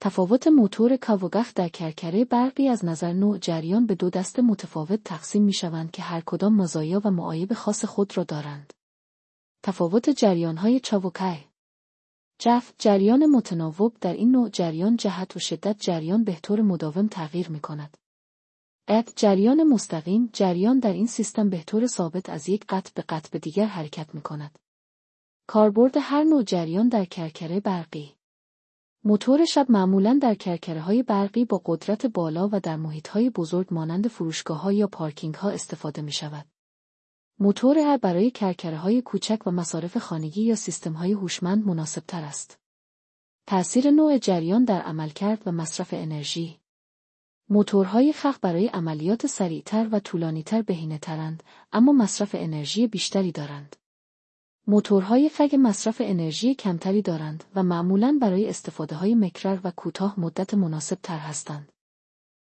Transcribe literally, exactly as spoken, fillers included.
تفاوت موتور کاوگاف در کرکره برقی از نظر نوع جریان به دو دسته متفاوت تقسیم می‌شوند که هر کدام مزایا و معایب خاص خود را دارند. تفاوت جریان‌های چاوکای. جف جریان متناوب در این نوع جریان جهت و شدت جریان به طور مداوم تغییر می‌کند. قطع جریان مستقیم جریان در این سیستم به طور ثابت از یک قطب به قطب دیگر حرکت می‌کند. کاربرد هر نوع جریان در کرکره برقی. موتور شب معمولاً در کرکره‌های برقی با قدرت بالا و در محیط‌های بزرگ مانند فروشگاه‌ها یا پارکینگ‌ها استفاده می‌شود. موتور ار برای کرکره‌های کوچک و مصارف خانگی یا سیستم‌های هوشمند مناسب‌تر است. تأثیر نوع جریان در عملکرد و مصرف انرژی. موتورهای خخ برای عملیات سریعتر و طولانی‌تر بهینه‌ترند، اما مصرف انرژی بیشتری دارند. موتورهای فگ مصرف انرژی کمتری دارند و معمولاً برای استفاده‌های مکرر و کوتاه مدت مناسب تر هستند.